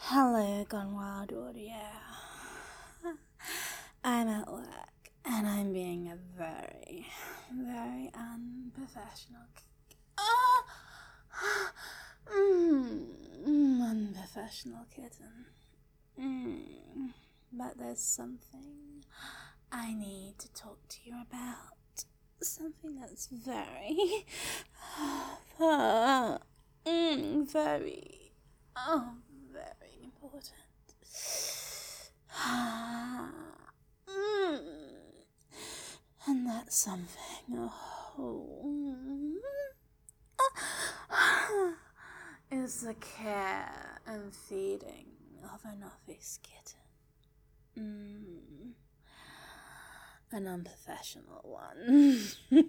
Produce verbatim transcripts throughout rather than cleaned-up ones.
Hello, Gone Wild Audio. I'm at work and I'm being a very, very unprofessional. K- oh! mm, unprofessional kitten. Mm, but there's something I need to talk to you about. Something that's very, uh, mm, very, oh, very important. mm. And that's something, oh, is the care and feeding of an office kitten. Mm. An unprofessional one.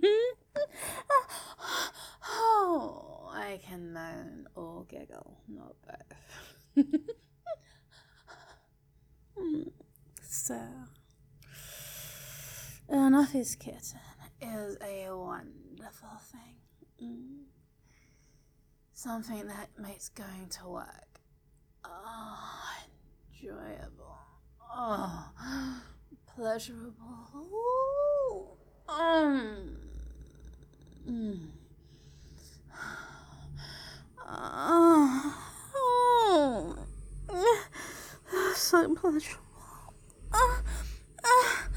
Oh, I can moan or giggle, not both. So, an office kitten is a wonderful thing. Mm. Something that makes going to work oh, enjoyable. Oh, pleasurable. Ooh. Um. Mm. Oh, oh, so pleasurable. Oh, oh.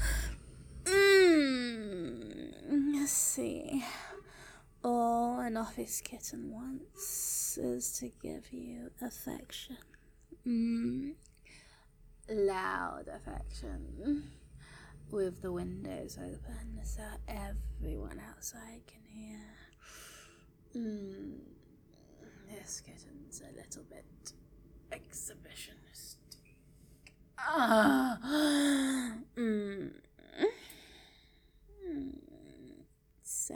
Mm. Let's see. All an office kitten wants is to give you affection. Mm. Loud affection. With the windows open so everyone outside can hear. Mm. This kitten's a little bit exhibitionistic. Ah. Mm. Mm. So,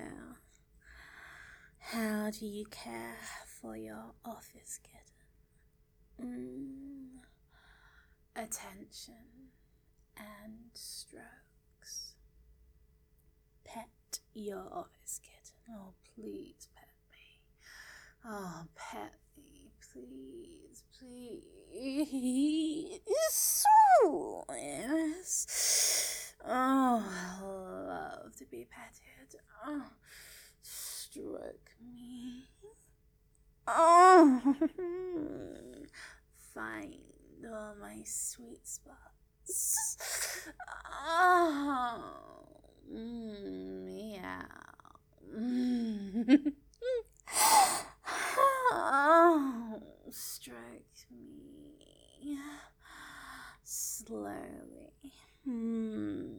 how do you care for your office kitten? Mm. Attention and strokes. Pet your office kitten. Oh, please pet me. Oh, pet me, please, please. So, yes. Oh, I love to be petted. Oh, stroke me. Oh, find all my sweet spots. Oh, mm, meow. Mm. Oh, stroke me slowly. Mm.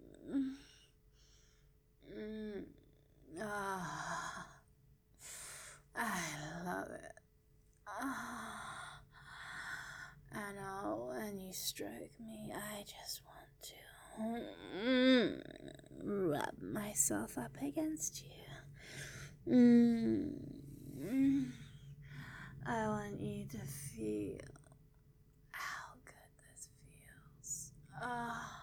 Mm. Ah, I love it. Ah. And oh, when you stroke me, I just want to mm, rub myself up against you. Mm. I want you to feel how good this feels. Oh,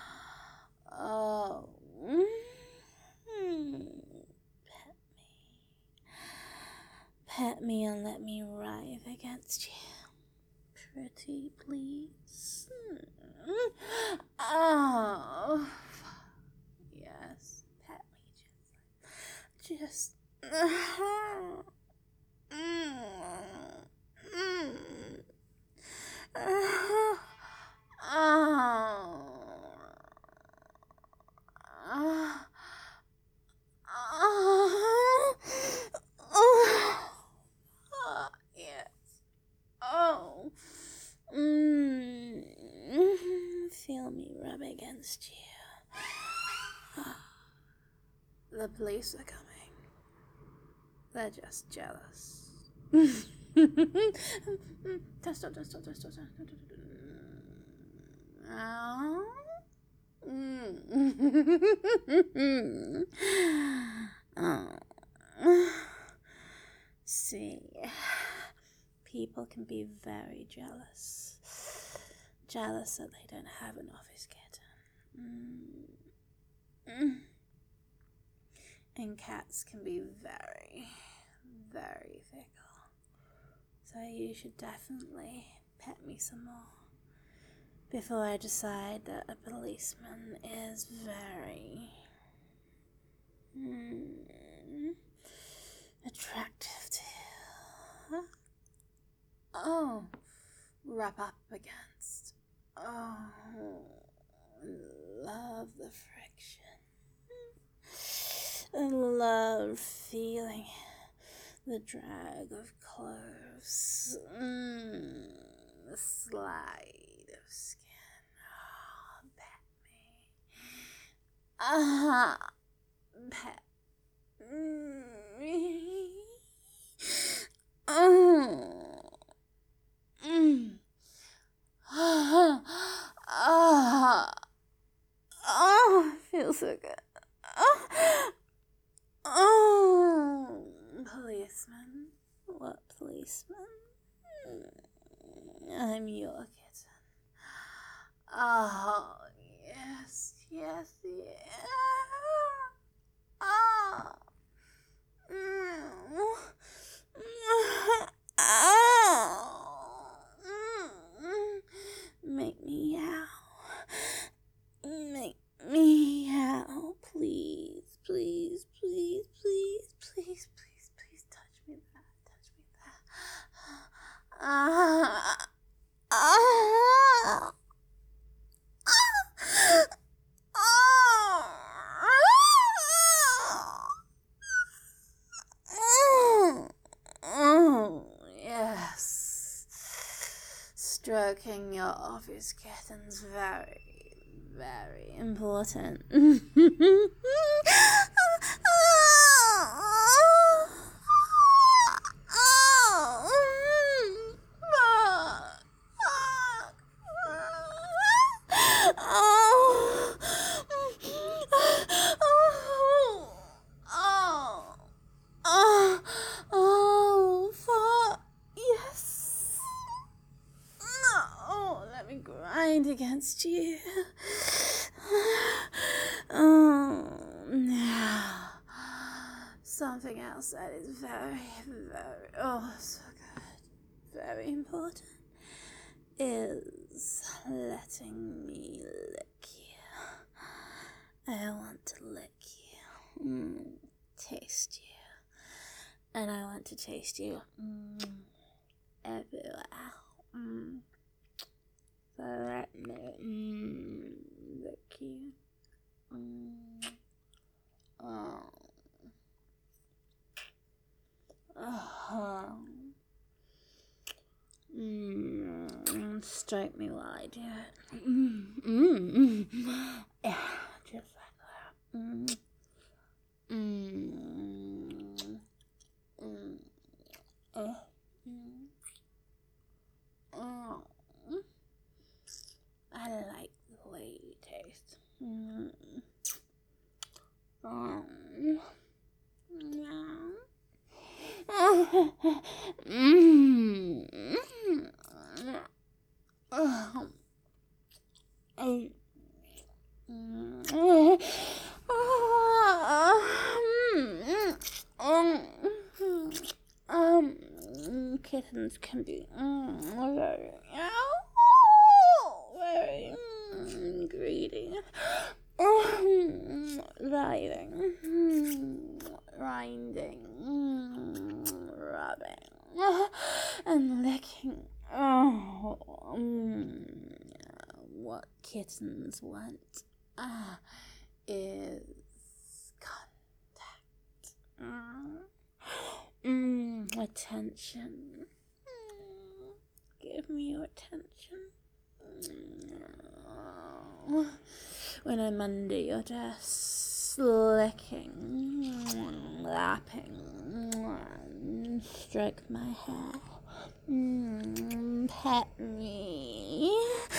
oh. Mm. Pet me. Pet me and let me writhe against you. Pretty, please. Mm. Oh. Yes, pet me just. Just. Mm. Mm. Oh. Oh. Oh. Oh. Yes. Oh. Mm. Feel me rub against you. The police are coming. They're just jealous. Don't stop, don't stop, don't stop, don't stop. Oh. Mm. Oh. See, people can be very jealous. Jealous that they don't have an office kitten. Mm. And cats can be very, very fickle. So you should definitely pet me some more before I decide that a policeman is very mm, attractive to you. Oh, rub up against. Oh, love the friction. I love feeling the drag of clothes. Mm, the slide of skin. Oh, pet me. Ah, pet me. Oh. Mm. Ah, ah, oh, feels so good. Oh, oh, policeman. What policeman? I'm your kitten. Oh, yes, yes, yes. Oh. Mm. Oh. Mm. Make me howl. Make me howl. Please, please, please, please, please, please, please touch me that. Touch me that. Ah. Ah. Oh, yes. Stroking your obvious kitten's very, very important. Oh, fuck. Yes. Oh, let me grind against you. Oh, now. Something else that is very, very, oh, so good, very important is letting me lick you. I want to lick you, mm, taste you, and I want to taste you mm, everywhere. Mm. So let me mm, lick you. Mm. Oh. Oh. Mm. Strike me while I do it. Mm. Mm. Yeah, just like that. Mm. Mm. Mm. Uh. Mm. Oh. I like the way you taste. Mm. Oh. Yeah. Mm. Oh. Um. Um, kittens can be mm, very, very mm, greedy, mm, riding, mm, grinding, mm, rubbing, and licking. Oh, mm, what kittens want uh, is contact. Mm. Mm, attention. Mm, give me your attention. Mm, when I'm under your dress, licking, mm, lapping, mm, stroke my hair, mm, pet me.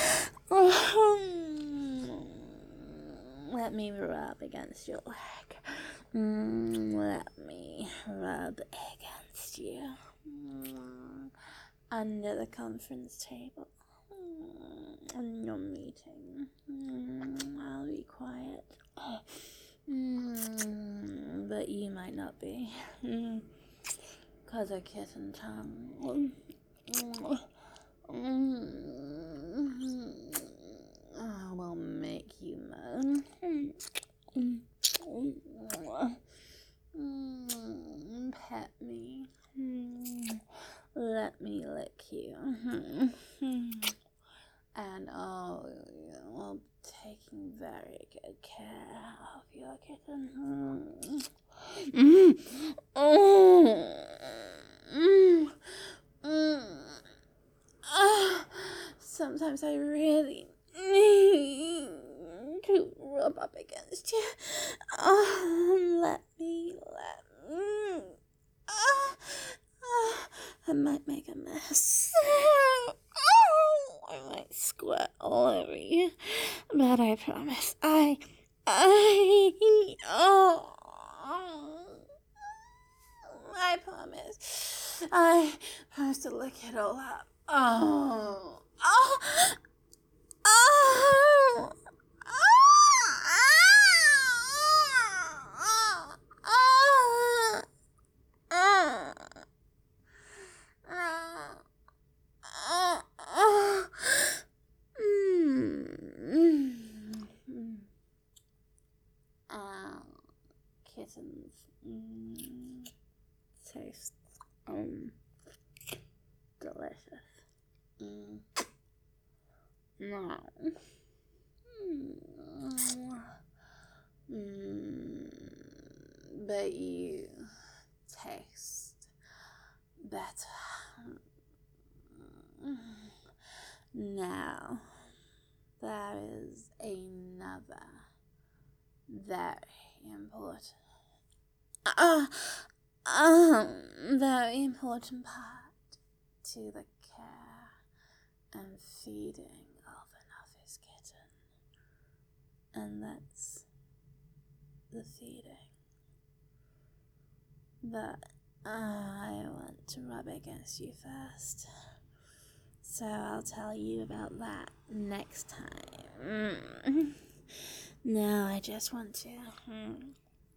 Let me rub against your leg. Mm, let me rub against you. Mm, under the conference table. Mm, in your meeting. Mm, I'll be quiet. Mm, but you might not be. Mm, 'cause a kitten tongue. Mm, I will make you moan. Pet me. Let me lick you. And oh, I'll be taking very good care of your kitten. Mm. Oh. Mm. Mm. Ah. Sometimes I really need to rub up against you. Oh, let me, let me. Ah. Ah. I might make a mess. I might squirt all over you, but I promise I, I, oh, I promise, I promise to lick it all up. Oh, oh, oh, kittens mm, taste um delicious. Mm. No. Mm. Mm. But you taste better. Now, there is another very important, uh, um, very important part to the care and feeding of an office kitten, and that's the feeding. But uh, I want to rub against you first, so I'll tell you about that next time. Mm. Now I just want to. Mm.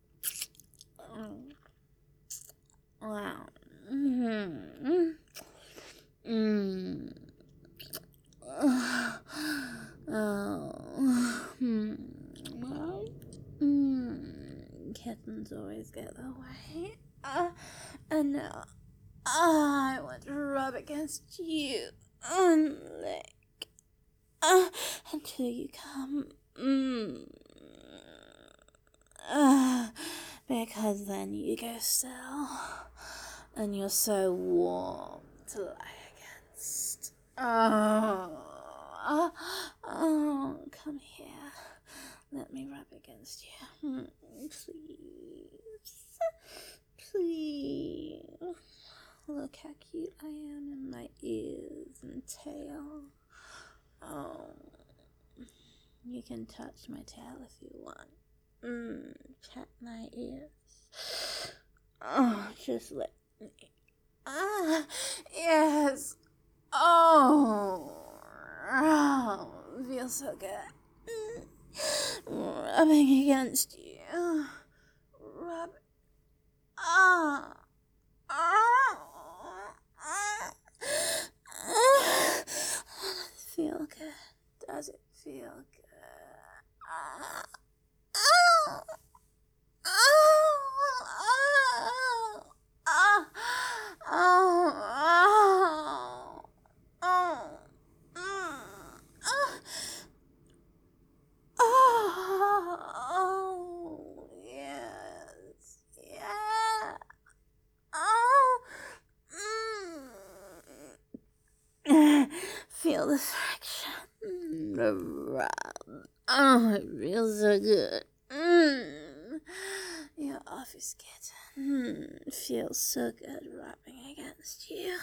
Wow. Mm-hmm. Mm. Oh. Mm. Mm. Kittens always get their way. Uh, and now I want to rub against you and lick uh, until you come. Mm. Uh, because then you go still, and you're so warm to lie against. Oh, oh, oh, come here. Let me rub against you. Mm, please. Please. Look how cute I am in my ears and tail. Oh, you can touch my tail if you want. Mmm, check my ears. Oh, just let me. Ah, yes. Oh, oh, feels so good. Mm. Rubbing against you. Rub. Ah. Ah. Ah. Ah. Feel good. Does it feel good? Ah. Oh, oh, oh, oh, oh, oh, oh, yes, yeah, oh, mm. Feel the friction, the rub. Oh, it feels so good. Mm. Your office kitten mm, feels so good rubbing against you.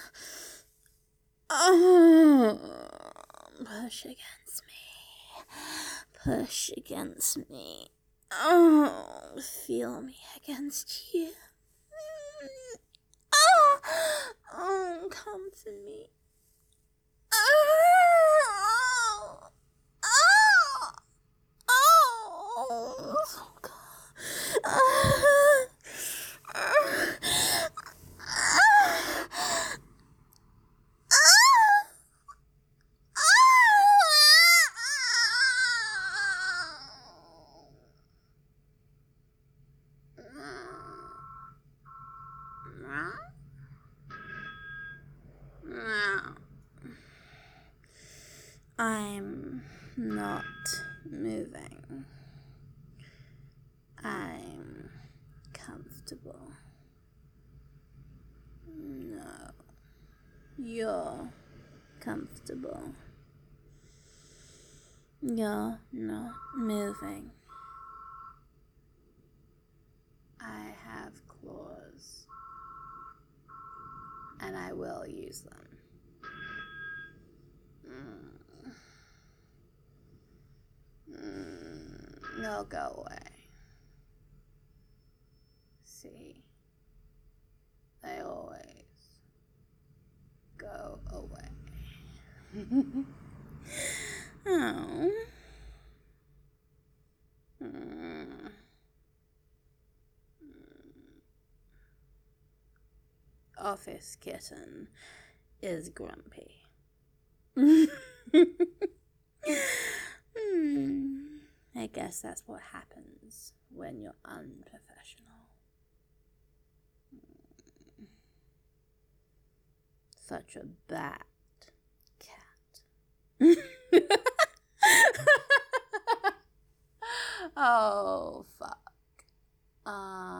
Oh, push against me. Push against me. Oh, feel me against you. Mm. Oh, oh, comfort me. Oh, oh. Oh, oh God. Uh, uh, uh, I'm not moving. I'm comfortable. No, you're comfortable. You're not moving. I have claws, and I will use them. Mm. Mm. They'll go away. See, they always go away. Oh. Mm. Office kitten is grumpy. Hmm. I guess that's what happens when you're unprofessional. Such a bad cat. Oh, fuck. Um.